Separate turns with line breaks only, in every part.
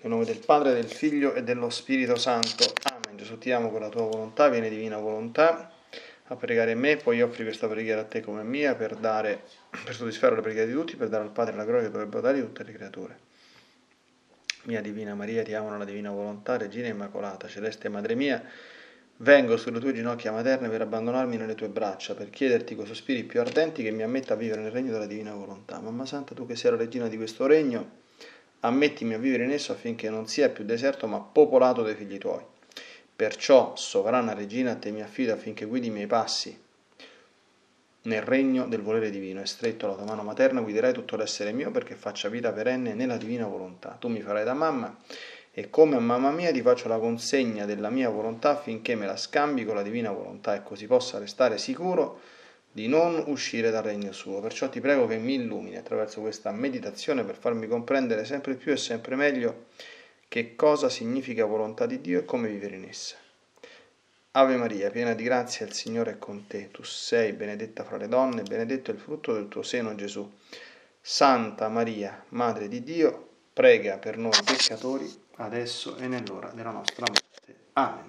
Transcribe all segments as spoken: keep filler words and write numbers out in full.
Nel nome del Padre, del Figlio e dello Spirito Santo. Amen. Gesù, ti amo con la tua volontà, vieni divina volontà a pregare me, poi offri questa preghiera a te come mia per dare, per soddisfare le preghiere di tutti, per dare al Padre la gloria che dovrebbe dare di tutte le creature. Mia Divina Maria, ti amo nella divina volontà, Regina Immacolata, Celeste Madre mia, vengo sulle tue ginocchia materne per abbandonarmi nelle tue braccia, per chiederti coi sospiri più ardenti che mi ammetta a vivere nel regno della divina volontà. Mamma Santa, tu che sei la regina di questo regno, ammettimi a vivere in esso affinché non sia più deserto ma popolato dai figli tuoi. Perciò, sovrana regina, a te mi affido affinché guidi i miei passi nel regno del volere divino, e stretto la tua mano materna guiderai tutto l'essere mio perché faccia vita perenne nella divina volontà. Tu mi farai da mamma e come a mamma mia ti faccio la consegna della mia volontà affinché me la scambi con la divina volontà e così possa restare sicuro di non uscire dal regno suo. Perciò ti prego che mi illumini attraverso questa meditazione per farmi comprendere sempre più e sempre meglio che cosa significa volontà di Dio e come vivere in essa. Ave Maria, piena di grazia, il Signore è con te. Tu sei benedetta fra le donne, e benedetto è il frutto del tuo seno, Gesù. Santa Maria, Madre di Dio, prega per noi peccatori, adesso e nell'ora della nostra morte. Amen.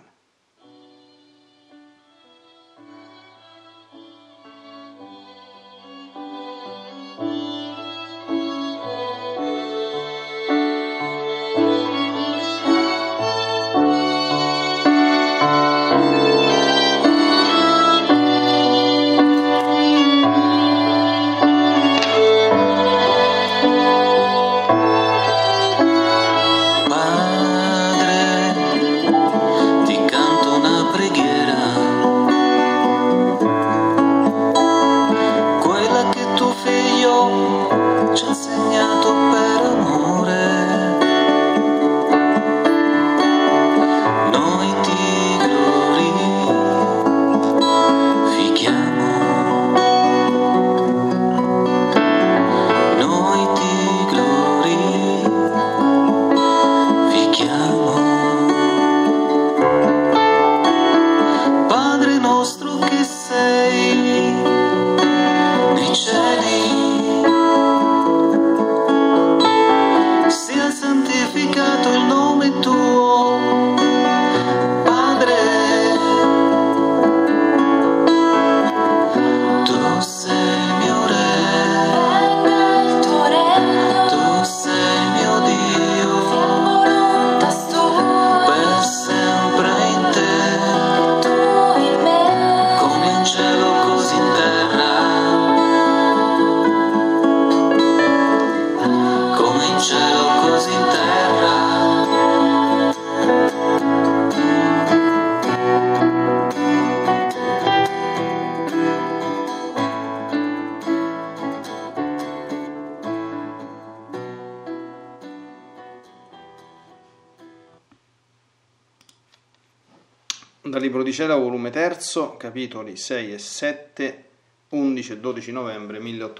Dal Libro di Cielo, volume terzo, capitoli sei e sette, undici e dodici novembre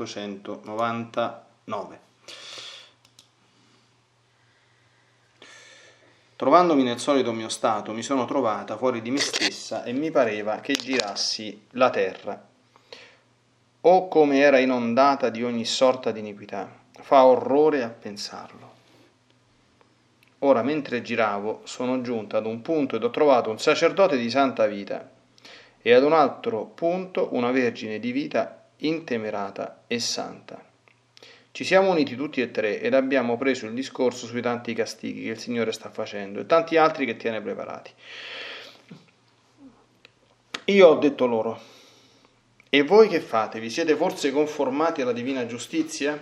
milleottocentonovantanove. Trovandomi nel solito mio stato, mi sono trovata fuori di me stessa e mi pareva che girassi la terra. O come era inondata di ogni sorta di iniquità, fa orrore a pensarlo. Ora, mentre giravo, sono giunta ad un punto ed ho trovato un sacerdote di santa vita e ad un altro punto una vergine di vita intemerata e santa. Ci siamo uniti tutti e tre ed abbiamo preso il discorso sui tanti castighi che il Signore sta facendo e tanti altri che tiene preparati. Io ho detto loro: e voi che fate? Vi siete forse conformati alla divina giustizia?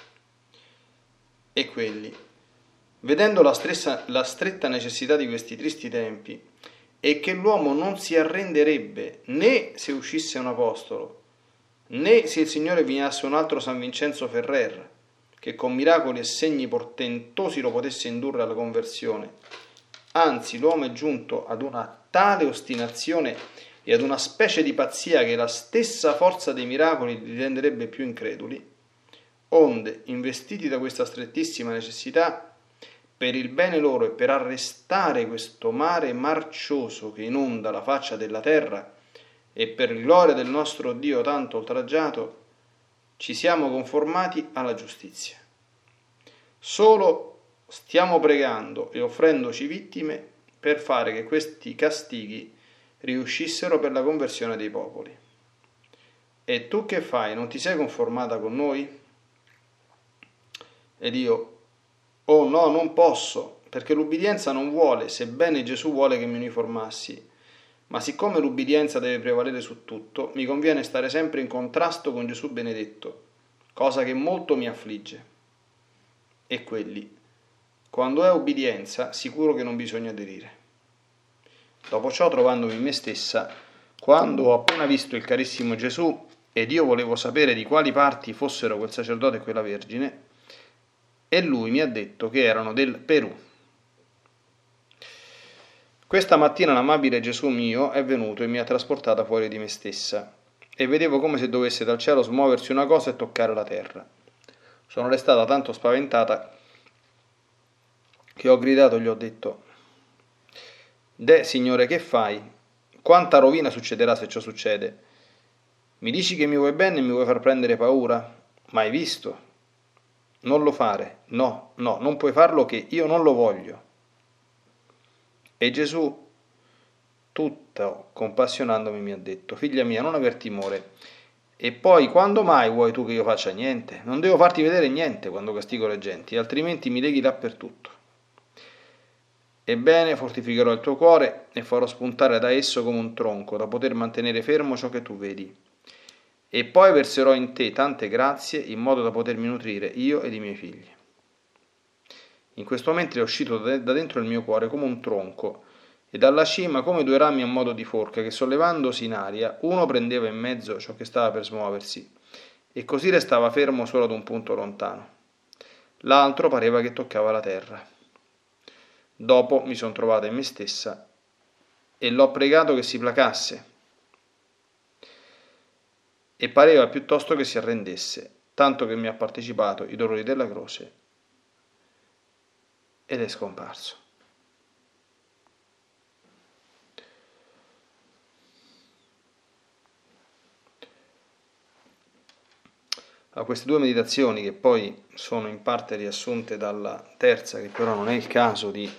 E quelli, vedendo la, stressa, la stretta necessità di questi tristi tempi e che l'uomo non si arrenderebbe né se uscisse un apostolo, né se il Signore vignasse un altro San Vincenzo Ferrer, che con miracoli e segni portentosi lo potesse indurre alla conversione, anzi l'uomo è giunto ad una tale ostinazione e ad una specie di pazzia che la stessa forza dei miracoli li renderebbe più increduli, onde, investiti da questa strettissima necessità, per il bene loro e per arrestare questo mare marcioso che inonda la faccia della terra e per gloria del nostro Dio tanto oltraggiato, ci siamo conformati alla giustizia. Solo stiamo pregando e offrendoci vittime per fare che questi castighi riuscissero per la conversione dei popoli. E tu che fai? Non ti sei conformata con noi? Ed io, oh no, non posso, perché l'ubbidienza non vuole, sebbene Gesù vuole che mi uniformassi. Ma siccome l'ubbidienza deve prevalere su tutto, mi conviene stare sempre in contrasto con Gesù benedetto, cosa che molto mi affligge. E quelli, quando è ubbidienza, sicuro che non bisogna aderire. Dopo ciò, trovandomi in me stessa, quando ho appena visto il carissimo Gesù, ed io volevo sapere di quali parti fossero quel sacerdote e quella vergine, e lui mi ha detto che erano del Perù. Questa mattina l'amabile Gesù mio è venuto e mi ha trasportata fuori di me stessa, e vedevo come se dovesse dal cielo smuoversi una cosa e toccare la terra. Sono restata tanto spaventata che ho gridato e gli ho detto: «Deh, Signore, che fai? Quanta rovina succederà se ciò succede? Mi dici che mi vuoi bene e mi vuoi far prendere paura? Ma hai visto? Non lo fare, no, no, non puoi farlo che io non lo voglio». E Gesù, tutto compassionandomi, mi ha detto: «Figlia mia, non aver timore. E poi, quando mai vuoi tu che io faccia niente? Non devo farti vedere niente quando castigo le genti, altrimenti mi leghi dappertutto. Ebbene, fortificherò il tuo cuore e farò spuntare da esso come un tronco, da poter mantenere fermo ciò che tu vedi. E poi verserò in te tante grazie, in modo da potermi nutrire io ed i miei figli». In questo momento è uscito da dentro il mio cuore come un tronco, e dalla cima come due rami a modo di forca, che sollevandosi in aria, uno prendeva in mezzo ciò che stava per smuoversi, e così restava fermo solo ad un punto lontano. L'altro pareva che toccava la terra. Dopo mi sono trovata in me stessa e l'ho pregato che si placasse, e pareva piuttosto che si arrendesse, tanto che mi ha partecipato i dolori della croce ed è scomparso. A queste due meditazioni, che poi sono in parte riassunte dalla terza, che però non è il caso di,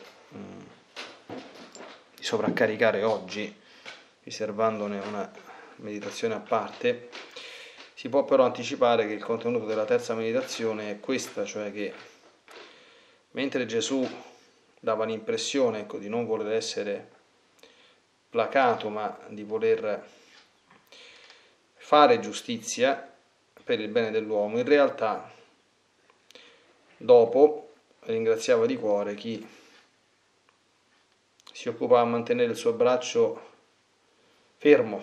di sovraccaricare oggi, riservandone una meditazione a parte, si può però anticipare che il contenuto della terza meditazione è questa, cioè che mentre Gesù dava l'impressione, ecco, di non voler essere placato, ma di voler fare giustizia per il bene dell'uomo, in realtà dopo ringraziava di cuore chi si occupava a mantenere il suo braccio fermo.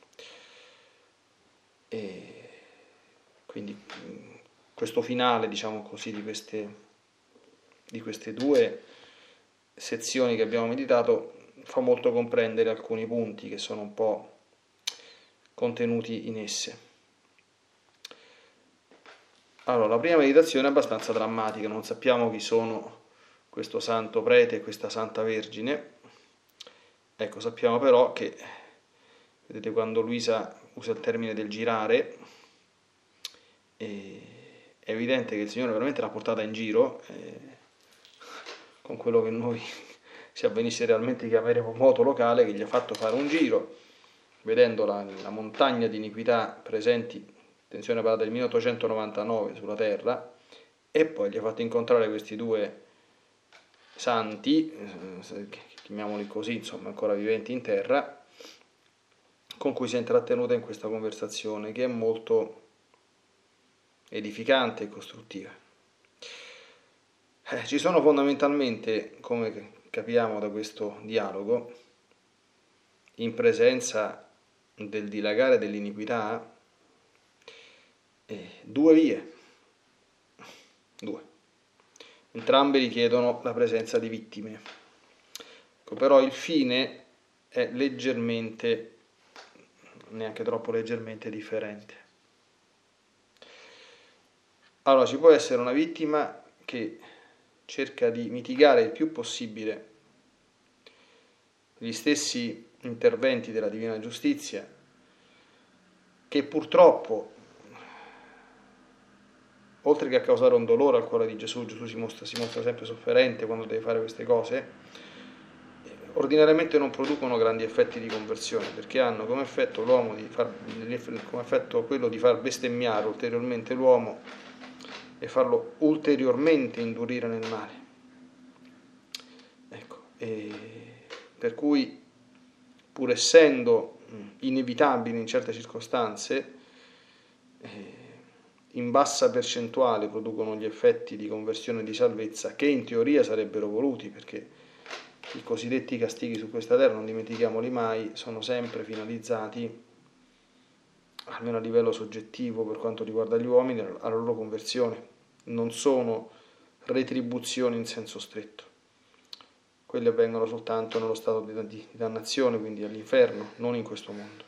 E quindi questo finale, diciamo così, di queste di queste due sezioni che abbiamo meditato fa molto comprendere alcuni punti che sono un po' contenuti in esse. Allora, la prima meditazione è abbastanza drammatica, non sappiamo chi sono questo santo prete e questa santa vergine. Ecco, sappiamo però che, vedete, quando Luisa usa il termine del girare, è evidente che il Signore veramente l'ha portata in giro, eh, con quello che noi, se avvenisse realmente, chiameremo moto locale, che gli ha fatto fare un giro, vedendo la, la montagna di iniquità presenti, attenzione, parla del milleottocentonovantanove sulla terra, e poi gli ha fatto incontrare questi due santi, eh, chiamiamoli così, insomma, ancora viventi in terra, con cui si è intrattenuta in questa conversazione, che è molto edificante e costruttiva. Eh, ci sono fondamentalmente, come capiamo da questo dialogo, in presenza del dilagare dell'iniquità, eh, due vie, due. Entrambe richiedono la presenza di vittime. Ecco, però il fine è leggermente, neanche troppo leggermente, differente. Allora, ci può essere una vittima che cerca di mitigare il più possibile gli stessi interventi della divina giustizia, che purtroppo oltre che a causare un dolore al cuore di Gesù, Gesù si mostra, si mostra sempre sofferente quando deve fare queste cose, ordinariamente non producono grandi effetti di conversione, perché hanno come effetto l'uomo di far, come effetto quello di far bestemmiare ulteriormente l'uomo e farlo ulteriormente indurire nel male. Ecco, e per cui, pur essendo inevitabili in certe circostanze, eh, in bassa percentuale producono gli effetti di conversione e di salvezza che in teoria sarebbero voluti, perché i cosiddetti castighi su questa terra, non dimentichiamoli mai, sono sempre finalizzati, almeno a livello soggettivo per quanto riguarda gli uomini, alla loro conversione. Non sono retribuzioni in senso stretto. Quelle avvengono soltanto nello stato di, di, di dannazione, quindi all'inferno, non in questo mondo.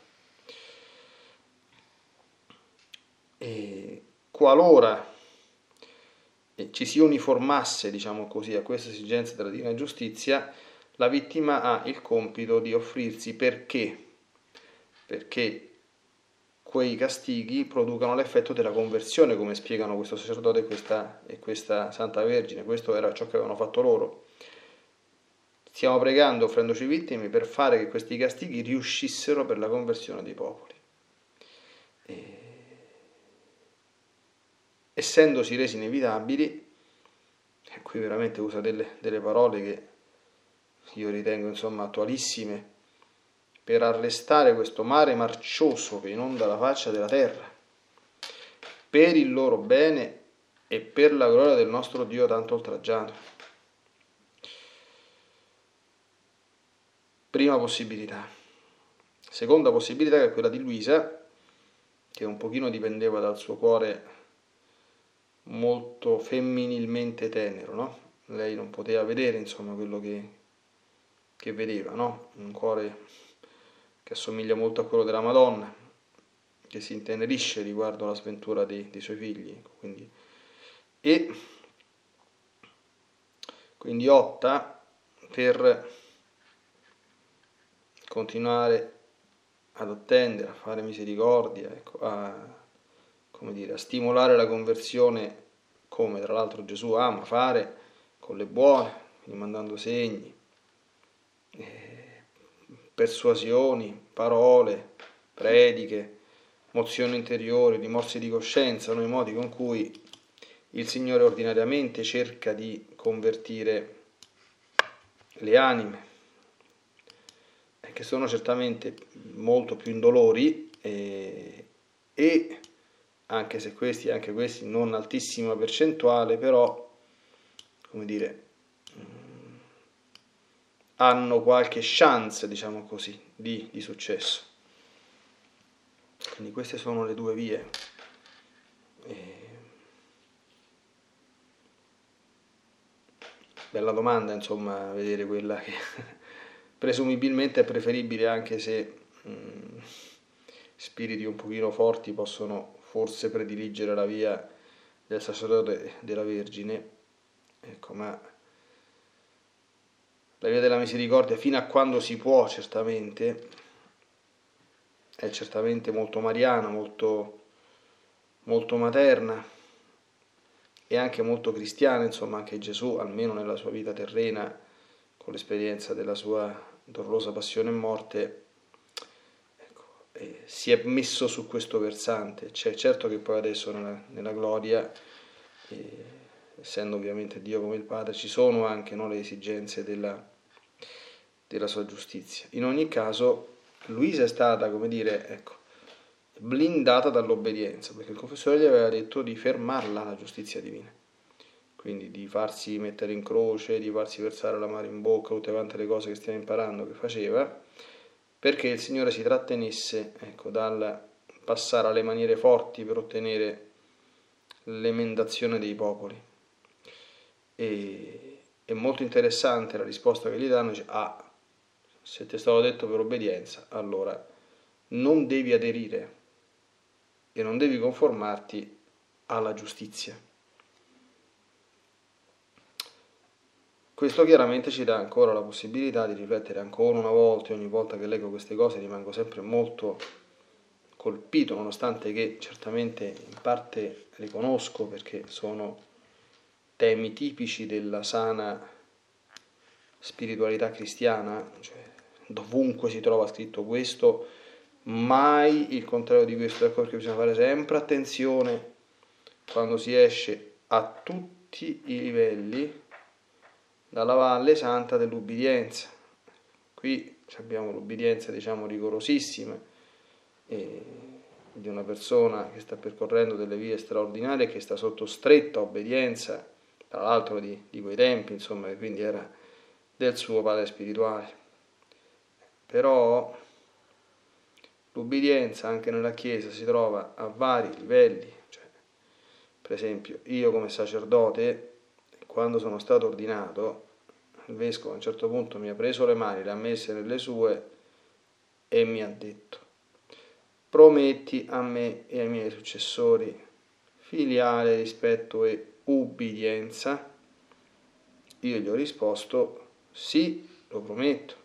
E qualora ci si uniformasse, diciamo così, a queste esigenze della divina giustizia, la vittima ha il compito di offrirsi perché? Perché quei castighi producano l'effetto della conversione, come spiegano questo sacerdote e questa, e questa Santa Vergine. Questo era ciò che avevano fatto loro. Stiamo pregando, offrendoci vittime, per fare che questi castighi riuscissero per la conversione dei popoli. E... essendosi resi inevitabili, e qui veramente usa delle, delle parole che io ritengo insomma attualissime, per arrestare questo mare marcioso che inonda la faccia della terra, per il loro bene e per la gloria del nostro Dio tanto oltraggiato. Prima possibilità. Seconda possibilità, che è quella di Luisa, che un pochino dipendeva dal suo cuore molto femminilmente tenero, no? Lei non poteva vedere insomma quello che, che vedeva, no? Un cuore che assomiglia molto a quello della Madonna, che si intenerisce riguardo alla sventura dei, dei suoi figli, quindi, e quindi opta per continuare ad attendere, a fare misericordia, ecco, a, come dire, a stimolare la conversione, come tra l'altro Gesù ama fare, con le buone, quindi mandando segni, eh, persuasioni, parole, prediche, mozioni interiori, rimorsi di coscienza, sono i modi con cui il Signore ordinariamente cerca di convertire le anime, che sono certamente molto più indolori, eh, e anche se questi, anche questi non altissima percentuale, però, come dire, hanno qualche chance, diciamo così, di, di successo. Quindi queste sono le due vie. E... bella domanda, insomma, vedere quella che presumibilmente è preferibile, anche se mh, spiriti un pochino forti possono forse prediligere la via del sacerdote e della Vergine, ecco, ma la via della misericordia, fino a quando si può, certamente, è certamente molto mariana, molto, molto materna e anche molto cristiana, insomma, anche Gesù, almeno nella sua vita terrena, con l'esperienza della sua dolorosa passione e morte, ecco, eh, si è messo su questo versante. C'è certo che poi adesso nella, nella gloria, eh, essendo ovviamente Dio come il Padre, ci sono anche, no, le esigenze della, della sua giustizia. In ogni caso, Luisa è stata, come dire, ecco, blindata dall'obbedienza, perché il confessore gli aveva detto di fermarla la giustizia divina, quindi di farsi mettere in croce, di farsi versare l'amaro in bocca, tutte quante le cose che stiamo imparando che faceva, perché il Signore si trattenesse, ecco, dal passare alle maniere forti per ottenere l'emendazione dei popoli. E è molto interessante la risposta che gli danno, dice: ah, se ti è stato detto per obbedienza, allora non devi aderire e non devi conformarti alla giustizia. Questo chiaramente ci dà ancora la possibilità di riflettere ancora una volta, e ogni volta che leggo queste cose rimango sempre molto colpito, nonostante che certamente in parte li conosco perché sono temi tipici della sana spiritualità cristiana, cioè dovunque si trova scritto questo, mai il contrario di questo. Ecco perché bisogna fare sempre attenzione quando si esce a tutti i livelli dalla valle santa dell'ubbidienza. Qui abbiamo l'ubbidienza, diciamo, rigorosissima eh, di una persona che sta percorrendo delle vie straordinarie, che sta sotto stretta obbedienza, tra l'altro di, di quei tempi, insomma, che quindi era del suo padre spirituale. Però l'ubbidienza anche nella Chiesa si trova a vari livelli. Cioè, per esempio, io come sacerdote, quando sono stato ordinato, il vescovo a un certo punto mi ha preso le mani, le ha messe nelle sue e mi ha detto: prometti a me e ai miei successori filiale rispetto e ubbidienza? Io gli ho risposto: sì, lo prometto.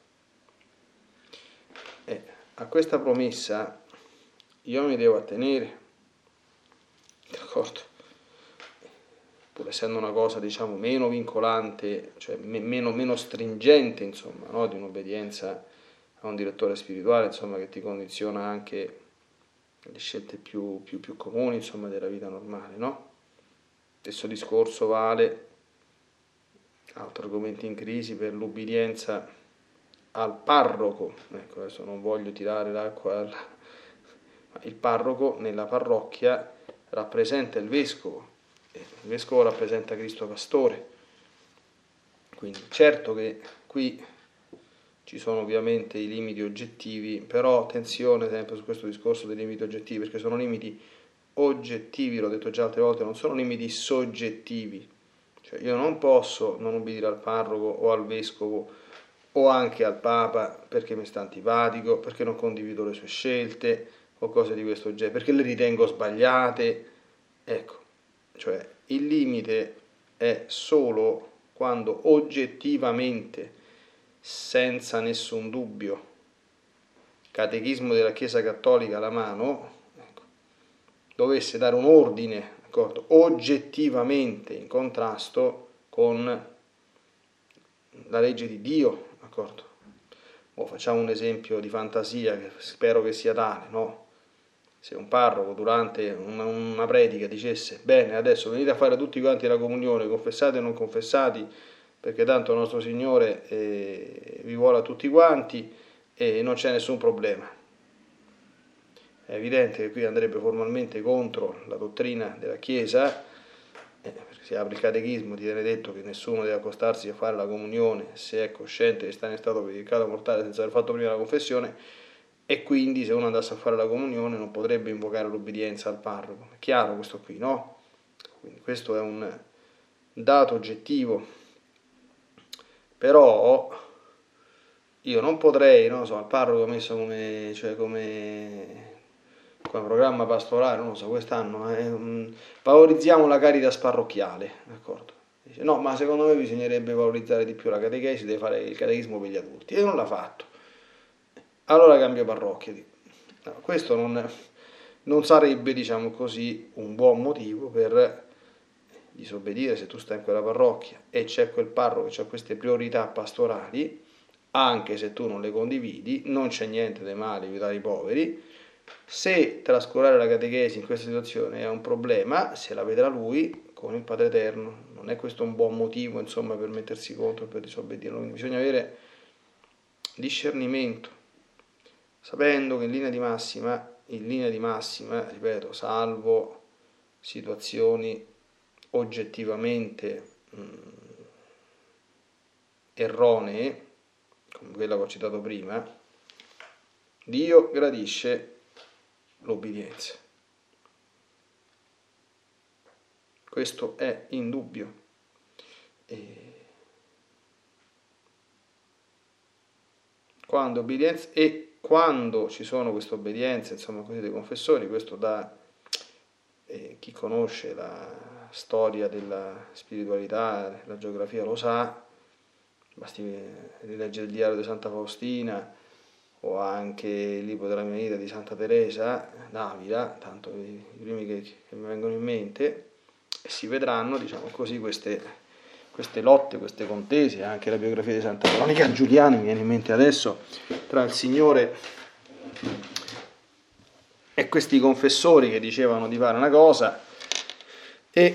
E a questa promessa io mi devo attenere, d'accordo? Pur essendo una cosa, diciamo, meno vincolante, cioè meno, meno stringente, insomma, no? Di un'obbedienza a un direttore spirituale, insomma, che ti condiziona anche le scelte più, più, più comuni, insomma, della vita normale, no? Stesso discorso vale, altri argomenti in crisi, per l'ubbidienza al parroco. Ecco, adesso non voglio tirare l'acqua al... ma il parroco nella parrocchia rappresenta il vescovo, il vescovo rappresenta Cristo Pastore. Quindi certo che qui ci sono ovviamente i limiti oggettivi, però attenzione sempre su questo discorso dei limiti oggettivi, perché sono limiti oggettivi, l'ho detto già altre volte, non sono limiti soggettivi. Cioè io non posso non ubbidire al parroco o al vescovo o anche al Papa perché mi sta antipatico, perché non condivido le sue scelte o cose di questo genere, perché le ritengo sbagliate. Ecco, cioè il limite è solo quando oggettivamente, senza nessun dubbio, catechismo della Chiesa Cattolica alla mano, ecco, dovesse dare un ordine, d'accordo, oggettivamente in contrasto con la legge di Dio, d'accordo? O facciamo un esempio di fantasia che spero che sia tale, no? Se un parroco durante una, una predica dicesse: bene, adesso venite a fare tutti quanti la comunione, confessati e non confessati, perché tanto il nostro Signore eh, vi vuole a tutti quanti e non c'è nessun problema. È evidente che qui andrebbe formalmente contro la dottrina della Chiesa, eh, perché se apre il catechismo ti viene detto che nessuno deve accostarsi a fare la comunione se è cosciente di stare in stato di peccato mortale senza aver fatto prima la confessione, e quindi se uno andasse a fare la comunione non potrebbe invocare l'ubbidienza al parroco. È chiaro questo qui, no? Quindi questo è un dato oggettivo. Però io non potrei, non lo so, al parroco messo come, cioè come, come programma pastorale, non lo so, quest'anno eh, um, valorizziamo la caritas parrocchiale, d'accordo? Dice, no, ma secondo me bisognerebbe valorizzare di più la catechesi, deve fare il catechismo per gli adulti, e non l'ha fatto. Allora cambio parrocchia. No, questo non, non sarebbe, diciamo così, un buon motivo per disobbedire se tu stai in quella parrocchia e c'è quel parroco che ha queste priorità pastorali, anche se tu non le condividi. Non c'è niente di male aiutare i poveri. Se trascurare la catechesi in questa situazione è un problema, se la vedrà lui con il Padre Eterno. Non è questo un buon motivo, insomma, per mettersi contro e per disobbedire. Quindi bisogna avere discernimento, sapendo che in linea di massima, in linea di massima, ripeto, salvo situazioni oggettivamente mh, erronee, come quella che ho citato prima, Dio gradisce l'obbedienza. Questo è indubbio. E quando obbedienza e quando ci sono queste obbedienze, insomma, così dei confessori, questo da eh, chi conosce la storia della spiritualità, la geografia lo sa, basti rileggere il diario di Santa Faustina o anche il libro della mia vita di Santa Teresa d'Avila, tanto i, i primi che, che mi vengono in mente, e si vedranno, diciamo così, queste, queste lotte, queste contese, anche la biografia di Santa Veronica Giuliani mi viene in mente adesso, tra il Signore e questi confessori che dicevano di fare una cosa e,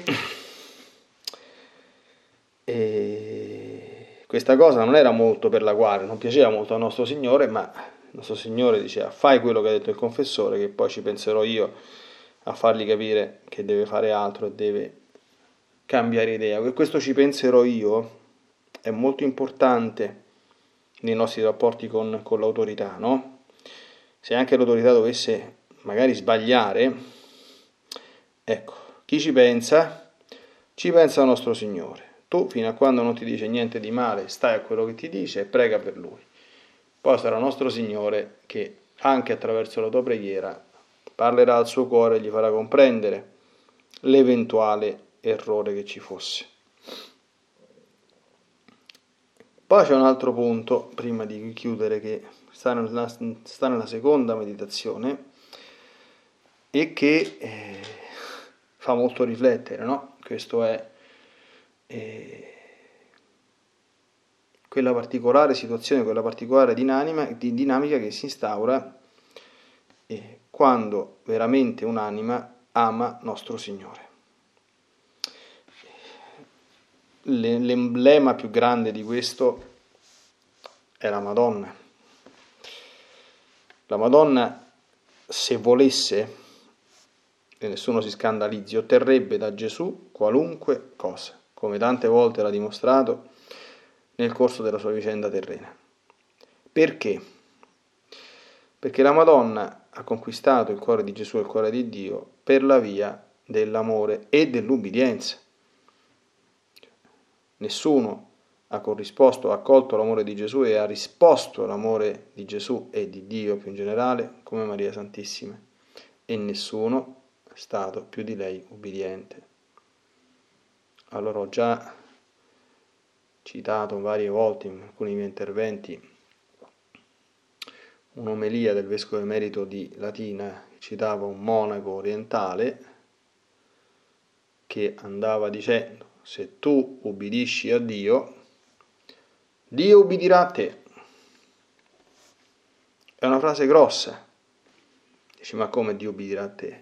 e questa cosa non era molto per la quale non piaceva molto al nostro Signore, ma il nostro Signore diceva: fai quello che ha detto il confessore, che poi ci penserò io a fargli capire che deve fare altro e deve cambiare idea. Questo ci penserò io è molto importante nei nostri rapporti con, con l'autorità, no? Se anche l'autorità dovesse magari sbagliare, ecco, chi ci pensa? Ci pensa il nostro Signore. Tu, fino a quando non ti dice niente di male, stai a quello che ti dice e prega per Lui. Poi sarà il nostro Signore che, anche attraverso la tua preghiera, parlerà al suo cuore e gli farà comprendere l'eventuale errore che ci fosse. Poi c'è un altro punto, prima di chiudere, che sta nella, sta nella seconda meditazione e che eh, fa molto riflettere, no? Questo è eh, quella particolare situazione, quella particolare dinamica, di dinamica che si instaura eh, quando veramente un'anima ama nostro Signore. L'emblema più grande di questo è la Madonna. La Madonna, se volesse, e nessuno si scandalizzi, otterrebbe da Gesù qualunque cosa, come tante volte l'ha dimostrato nel corso della sua vicenda terrena. Perché? Perché la Madonna ha conquistato il cuore di Gesù e il cuore di Dio per la via dell'amore e dell'ubbidienza. Nessuno ha corrisposto, ha accolto l'amore di Gesù e ha risposto all'amore di Gesù e di Dio più in generale come Maria Santissima, e nessuno è stato più di lei ubbidiente. Allora, ho già citato varie volte in alcuni miei interventi un'omelia del vescovo emerito di Latina che citava un monaco orientale che andava dicendo: se tu ubbidisci a Dio, Dio ubbidirà a te. È una frase grossa. Dici: ma come Dio ubbidirà a te?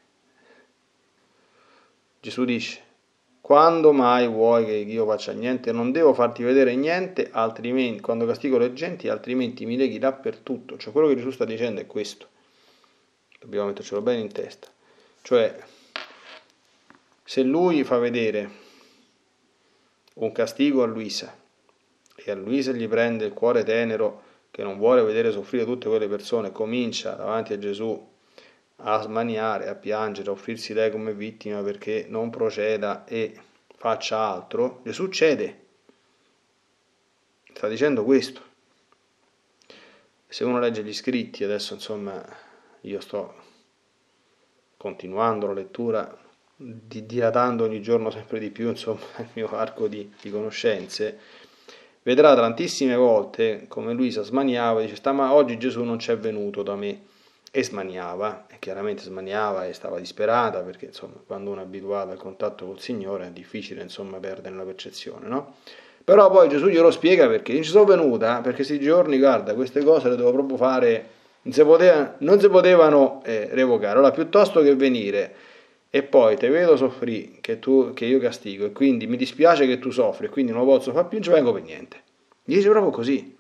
Gesù dice: quando mai vuoi che io faccia niente? Non devo farti vedere niente, altrimenti, quando castigo le genti, altrimenti mi leghi dappertutto. Cioè, quello che Gesù sta dicendo è questo. Dobbiamo mettercelo bene in testa. Cioè, se lui fa vedere un castigo a Luisa e a Luisa gli prende il cuore tenero che non vuole vedere soffrire tutte quelle persone, comincia davanti a Gesù a smaniare, a piangere, a offrirsi lei come vittima perché non proceda e faccia altro, Gesù cede. Sta dicendo questo. Se uno legge gli scritti, adesso insomma io sto continuando la lettura, di, dilatando ogni giorno sempre di più insomma il mio arco di, di conoscenze, vedrà tantissime volte come Luisa smaniava e dice: sta, ma oggi Gesù non c'è venuto da me, e smaniava, e chiaramente smaniava e stava disperata, perché insomma quando uno è abituato al contatto col Signore è difficile insomma perdere la percezione, no? Però poi Gesù glielo spiega perché: non ci sono venuta perché questi giorni, guarda, queste cose le devo proprio fare, non si, poteva, non si potevano eh, revocare, allora piuttosto che venire e poi te vedo soffrire, che, tu, che io castigo, e quindi mi dispiace che tu soffri e quindi non lo posso fare più, non ci vengo per niente. Gli dice proprio così.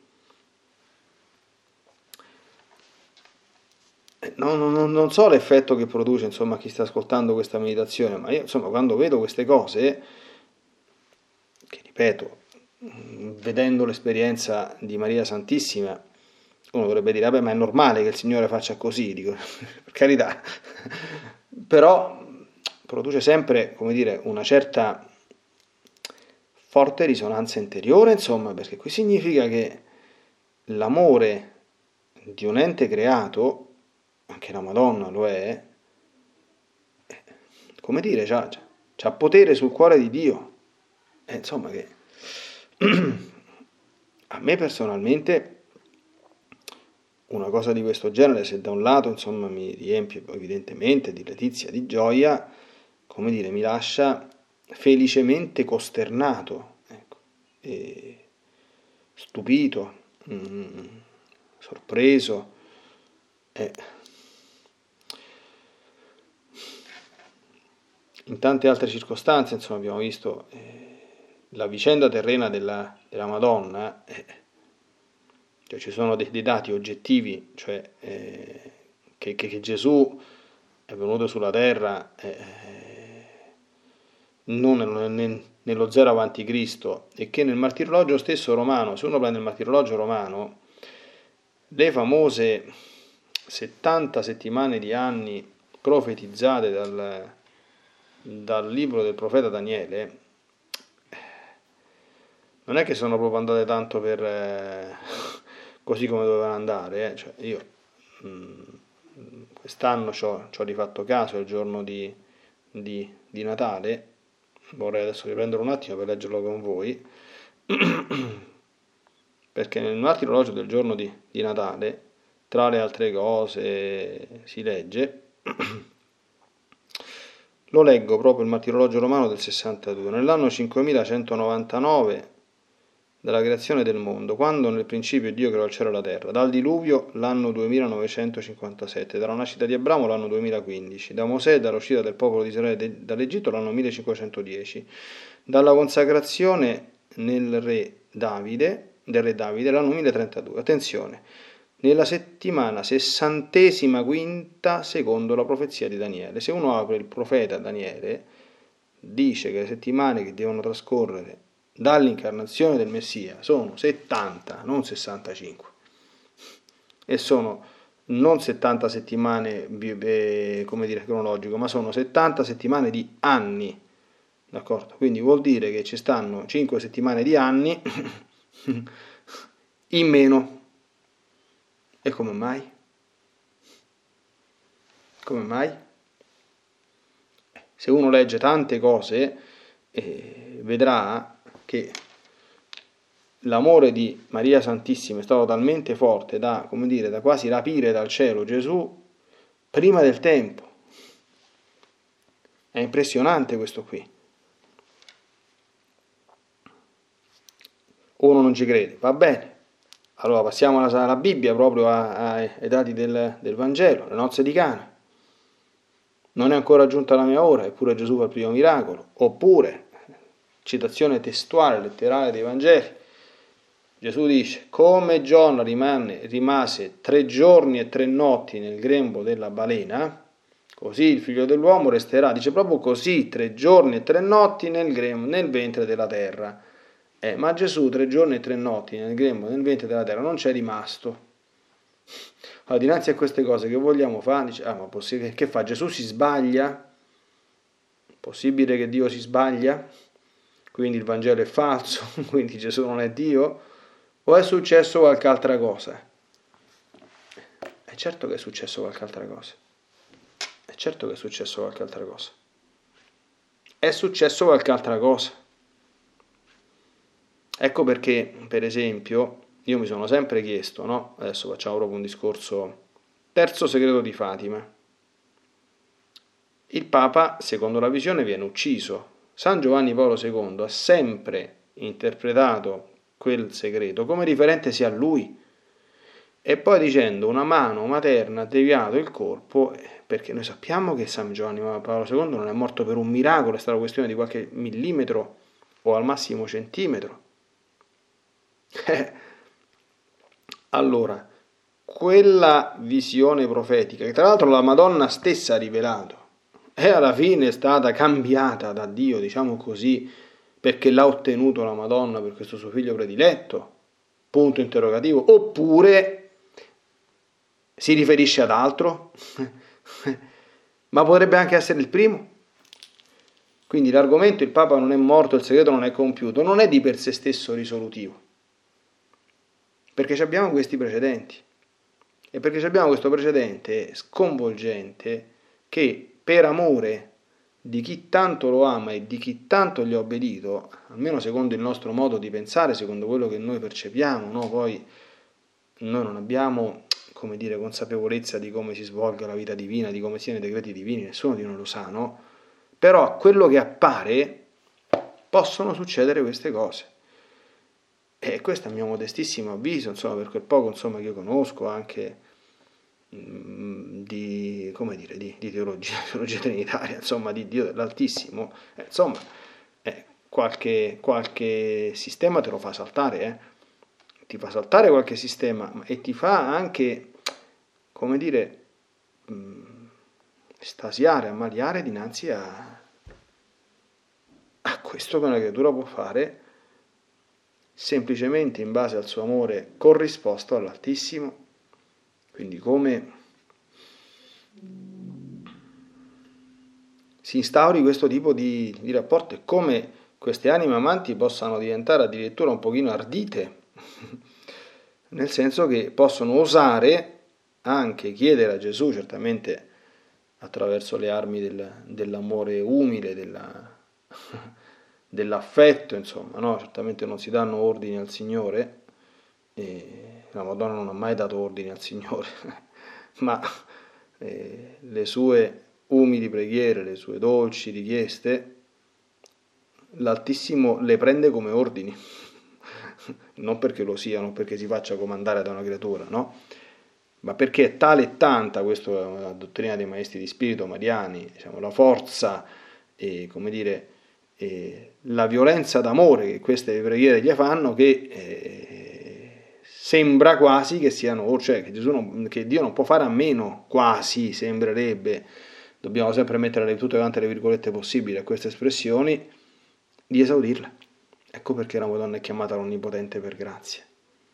Non, non, non so l'effetto che produce insomma chi sta ascoltando questa meditazione, ma io insomma quando vedo queste cose, che ripeto, vedendo l'esperienza di Maria Santissima, uno dovrebbe dire: vabbè, ma è normale che il Signore faccia così, dico, per carità, però produce sempre, come dire, una certa forte risonanza interiore, insomma, perché qui significa che l'amore di un ente creato, anche la Madonna lo è, come dire, c'ha, c'ha potere sul cuore di Dio. E insomma che a me personalmente una cosa di questo genere, se da un lato insomma mi riempie evidentemente di letizia, di gioia, come dire, mi lascia felicemente costernato, ecco, e stupito, mm, sorpreso. Eh. In tante altre circostanze, insomma, abbiamo visto eh, la vicenda terrena della, della Madonna, eh, cioè ci sono dei, dei dati oggettivi, cioè eh, che, che, che Gesù è venuto sulla terra eh, non nel, nello zero avanti Cristo, e che nel martirologio stesso romano, se uno prende il martirologio romano, le famose settanta settimane di anni profetizzate dal, dal libro del profeta Daniele, non è che sono proprio andate tanto per eh, così come dovevano andare, eh. Cioè, io mh, quest'anno ci ho rifatto caso, è il giorno di, di, di Natale, vorrei adesso riprendere un attimo per leggerlo con voi, perché nel martirologio del giorno di, di Natale, tra le altre cose, si legge, lo leggo proprio il martirologio romano del sessantadue, nell'anno cinquemilacentonovantanove della creazione del mondo, quando nel principio Dio creò il cielo e la terra, dal diluvio l'anno duemilanovecentocinquantasette, dalla nascita di Abramo l'anno duemilaquindici, da Mosè e dall'uscita del popolo di Israele dall'Egitto l'anno millecinquecentodieci, dalla consacrazione nel re Davide, del re Davide l'anno milletrentadue. Attenzione, nella settimana sessantesima quinta secondo la profezia di Daniele. Se uno apre il profeta Daniele, dice che le settimane che devono trascorrere dall'incarnazione del Messia sono settanta, non sessantacinque, e sono non settanta settimane come dire cronologico, ma sono settanta settimane di anni, d'accordo? Quindi vuol dire che ci stanno cinque settimane di anni in meno. E come mai? Come mai? Se uno legge tante cose eh, vedrà che l'amore di Maria Santissima è stato talmente forte da, come dire, da quasi rapire dal cielo Gesù prima del tempo. È impressionante questo qui. Uno non ci crede, va bene. Allora passiamo alla, alla Bibbia, proprio a, a, ai dati del, del Vangelo, le nozze di Cana. Non è ancora giunta la mia ora, eppure Gesù fa il primo miracolo. Oppure, citazione testuale, letterale dei Vangeli, Gesù dice: come Giona rimane, rimase tre giorni e tre notti nel grembo della balena, così il figlio dell'uomo resterà, dice proprio così, tre giorni e tre notti nel grembo, nel ventre della terra. Eh, ma Gesù tre giorni e tre notti nel grembo, nel ventre della terra, non c'è rimasto. Allora, dinanzi a queste cose che vogliamo fare, dice, ah, ma possibile, che fa? Gesù si sbaglia? Possibile che Dio si sbaglia? Quindi il Vangelo è falso? Quindi Gesù non è Dio? O è successo qualche altra cosa? È certo che è successo qualche altra cosa. È certo che è successo qualche altra cosa. È successo qualche altra cosa. Ecco perché, per esempio, io mi sono sempre chiesto, no? Adesso facciamo proprio un discorso, terzo segreto di Fatima. Il Papa, secondo la visione, viene ucciso. San Giovanni Paolo secondo ha sempre interpretato quel segreto come riferente sia a lui, e poi dicendo una mano materna ha deviato il corpo, perché noi sappiamo che San Giovanni Paolo secondo non è morto per un miracolo, è stata questione di qualche millimetro o al massimo centimetro. Allora, quella visione profetica, che tra l'altro la Madonna stessa ha rivelato, e alla fine è stata cambiata da Dio, diciamo così, perché l'ha ottenuto la Madonna per questo suo figlio prediletto, punto interrogativo, oppure si riferisce ad altro, ma potrebbe anche essere il primo. Quindi l'argomento il Papa non è morto, il segreto non è compiuto, non è di per sé stesso risolutivo, perché abbiamo questi precedenti, e perché abbiamo questo precedente sconvolgente che per amore di chi tanto lo ama e di chi tanto gli ha obbedito, almeno secondo il nostro modo di pensare, secondo quello che noi percepiamo, no? Poi noi non abbiamo, come dire, consapevolezza di come si svolga la vita divina, di come siano i decreti divini, nessuno di noi lo sa, no? Però a quello che appare possono succedere queste cose. E questo è il mio modestissimo avviso, insomma, per quel poco insomma, che io conosco anche mh, di, come dire, di, di teologia, teologia trinitaria, insomma, di Dio dell'Altissimo, eh, insomma, eh, qualche, qualche sistema te lo fa saltare, eh? Ti fa saltare qualche sistema e ti fa anche, come dire, mh, stasiare, ammaliare dinanzi a, a questo che una creatura può fare semplicemente in base al suo amore corrisposto all'Altissimo. Quindi come si instauri questo tipo di, di rapporto e come queste anime amanti possano diventare addirittura un pochino ardite, nel senso che possono osare anche chiedere a Gesù, certamente attraverso le armi del, dell'amore umile, della, dell'affetto, insomma, no? Certamente non si danno ordini al Signore, e la Madonna non ha mai dato ordini al Signore, ma eh, le sue umili preghiere, le sue dolci richieste, l'Altissimo le prende come ordini, non perché lo siano, perché si faccia comandare da una creatura, no? Ma perché è tale e tanta, questa è la dottrina dei maestri di spirito mariani, diciamo, la forza e, come dire, e la violenza d'amore che queste preghiere gli fanno, che eh, sembra quasi che siano, cioè che, Gesù non, che Dio non può fare a meno, quasi sembrerebbe, dobbiamo sempre mettere tutte quante le virgolette possibili a queste espressioni, di esaudirla. Ecco perché la Madonna è chiamata l'Onnipotente per grazia.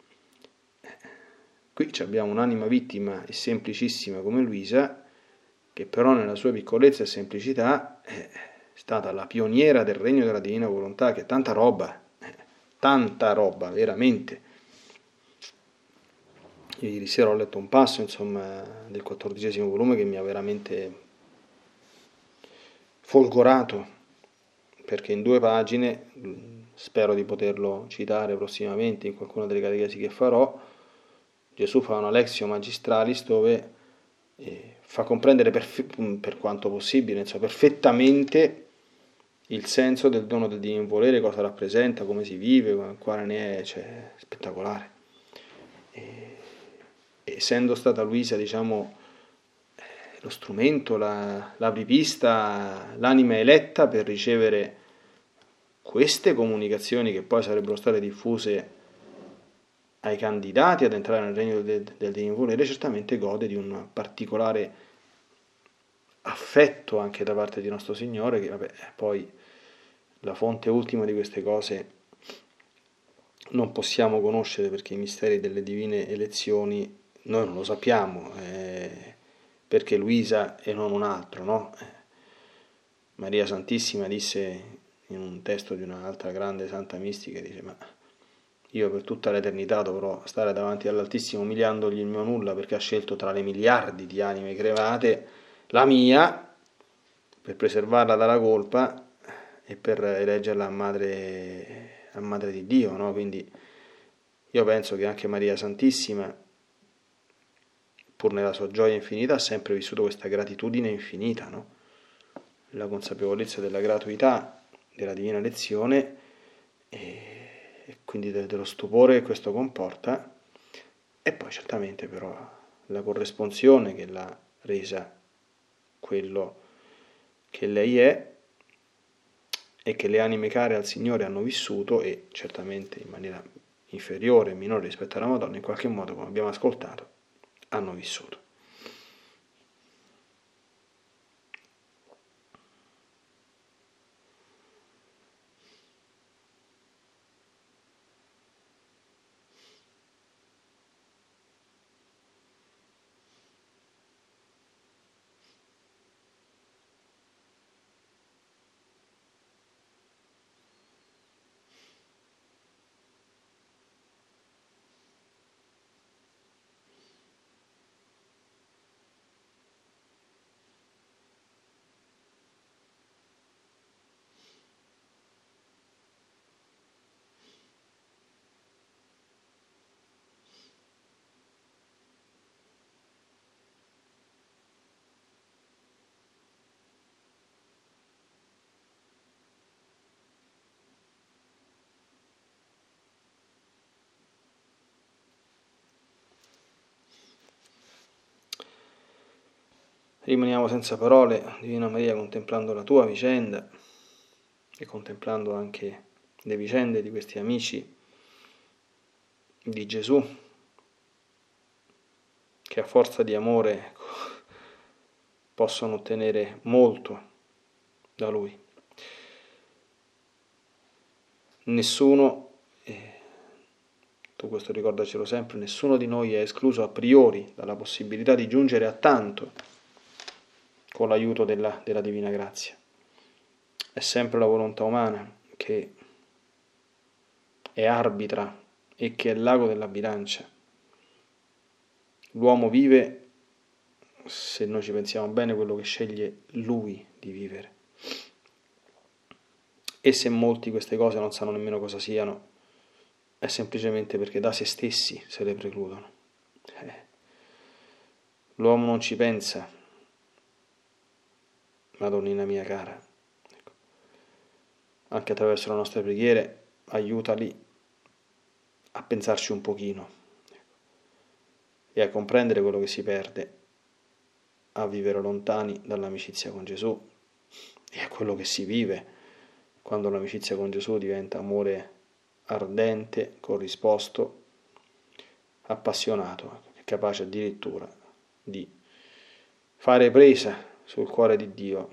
Qui abbiamo un'anima vittima e semplicissima come Luisa, che però nella sua piccolezza e semplicità è stata la pioniera del regno della Divina Volontà, che è tanta roba, tanta roba, veramente. Io ieri sera ho letto un passo, insomma, del quattordicesimo volume che mi ha veramente folgorato, perché in due pagine, spero di poterlo citare prossimamente in qualcuna delle catechesi che farò, Gesù fa una lexio magistralis dove eh, fa comprendere per, per quanto possibile, insomma, perfettamente il senso del dono del divino volere, cosa rappresenta, come si vive, quale ne è, cioè, spettacolare. E, essendo stata Luisa, diciamo, lo strumento, la, l'apripista, l'anima eletta per ricevere queste comunicazioni che poi sarebbero state diffuse ai candidati ad entrare nel regno del, del divino volere, certamente gode di un particolare affetto anche da parte di nostro Signore, che vabbè, poi la fonte ultima di queste cose non possiamo conoscere, perché i misteri delle divine elezioni noi non lo sappiamo, eh, perché Luisa e non un altro, no? Maria Santissima disse in un testo di un'altra grande santa mistica, dice: ma io per tutta l'eternità dovrò stare davanti all'Altissimo umiliandogli il mio nulla, perché ha scelto tra le miliardi di anime create la mia per preservarla dalla colpa e per eleggerla a madre, a madre di Dio, no? Quindi io penso che anche Maria Santissima, pur nella sua gioia infinita, ha sempre vissuto questa gratitudine infinita, no? La consapevolezza della gratuità della divina lezione e e quindi dello stupore che questo comporta, e poi certamente però la corresponsione che l'ha resa quello che lei è e che le anime care al Signore hanno vissuto, e certamente in maniera inferiore e minore rispetto alla Madonna, in qualche modo, come abbiamo ascoltato, hanno vissuto. rimaniamo senza parole, Divina Maria, contemplando la tua vicenda e contemplando anche le vicende di questi amici di Gesù, che a forza di amore possono ottenere molto da Lui. Nessuno, eh, tu questo ricordacelo sempre, nessuno di noi è escluso a priori dalla possibilità di giungere a tanto con l'aiuto della, della Divina Grazia. È sempre la volontà umana che è arbitra e che è l'ago della bilancia. L'uomo vive, se noi ci pensiamo bene, quello che sceglie lui di vivere. E se molti queste cose non sanno nemmeno cosa siano, è semplicemente perché da se stessi se le precludono. Eh. L'uomo non ci pensa, Madonnina mia cara. Ecco. Anche attraverso le nostre preghiere, aiutali a pensarci un pochino, ecco, e a comprendere quello che si perde a vivere lontani dall'amicizia con Gesù e a quello che si vive quando l'amicizia con Gesù diventa amore ardente, corrisposto, appassionato, capace addirittura di fare presa sul cuore di Dio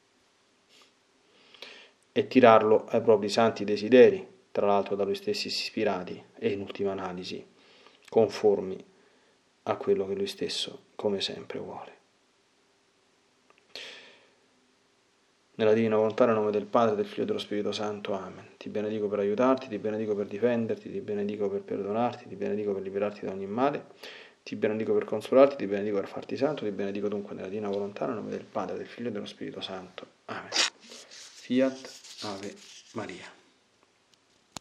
e tirarlo ai propri santi desideri, tra l'altro da lui stessi ispirati e in ultima analisi conformi a quello che lui stesso come sempre vuole. Nella divina volontà, nel nome del Padre, del Figlio e dello Spirito Santo. Amen. Ti benedico per aiutarti, ti benedico per difenderti, ti benedico per perdonarti, ti benedico per liberarti da ogni male, ti benedico per consolarti, ti benedico per farti santo, ti benedico dunque nella divina volontà, nel nome del Padre, del Figlio e dello Spirito Santo. Amen. Fiat Ave Maria.